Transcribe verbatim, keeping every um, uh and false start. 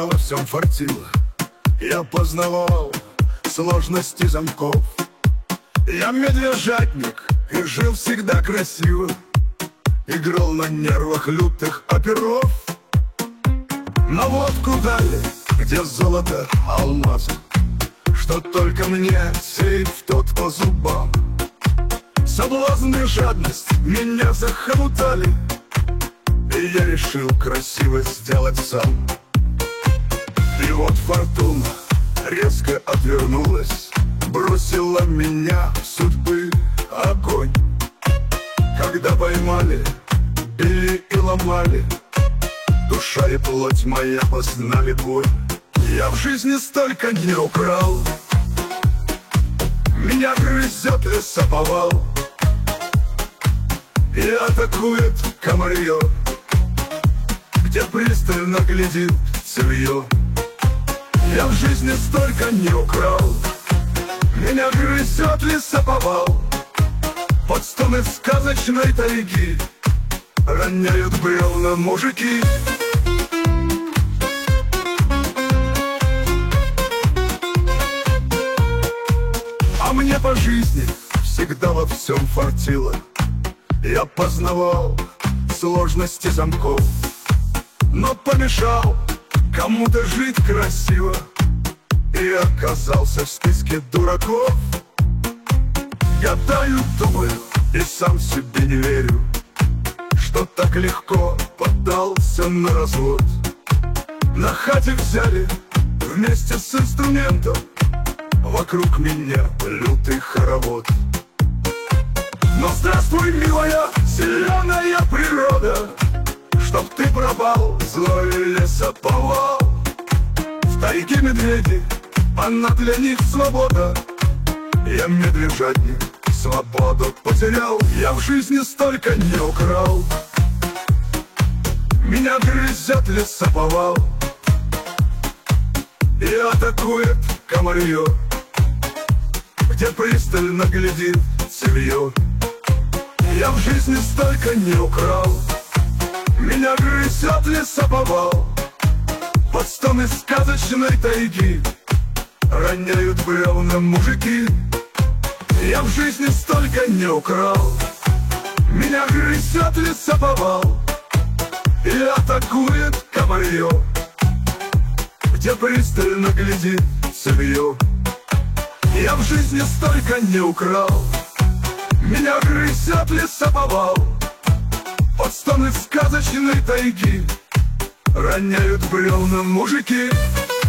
всегда во всем фартило. Я познавал сложности замков. Я медвежатник и жил всегда красиво. Играл на нервах лютых оперов. На водку дали, где золото, алмазы, что только мне сеет в тот по зубам. Соблазн и жадность меня захомутали, и я решил красиво сделать сам. И вот фортуна резко отвернулась, бросила меня в судьбы огонь. Когда поймали, били и ломали, душа и плоть моя познали боль. Я в жизни столько не украл, меня грызет лесоповал и атакует комарье, где пристально глядит цевье. Я в жизни столько не украл, меня грызет лесоповал. Под стоны сказочной тайги роняют бревна мужики. А мне по жизни всегда во всем фартило. Я познавал сложности замков, но помешал кому-то жить красиво и оказался в списке дураков. Гадаю, думаю и сам себе не верю, что так легко поддался на развод. На хате взяли вместе с инструментом, вокруг меня лютый хоровод. Но здравствуй, милая, зеленая природа, чтоб ты пропал, злой лесоповал. В тайге медведи, она для них свобода. Я медвежатник, свободу потерял. Я в жизни столько не украл, меня грызет лесоповал и атакует комарье, где пристально глядит цевье. Я в жизни столько не украл, меня грызет лесоповал. Под стоны сказочной тайги роняют бревна мужики. Я в жизни столько не украл, меня грызет лесоповал и атакует комарье, где пристально глядит цевье. Я в жизни столько не украл, меня грызет лесоповал. Под стоны сказочной тайги роняют бревна мужики.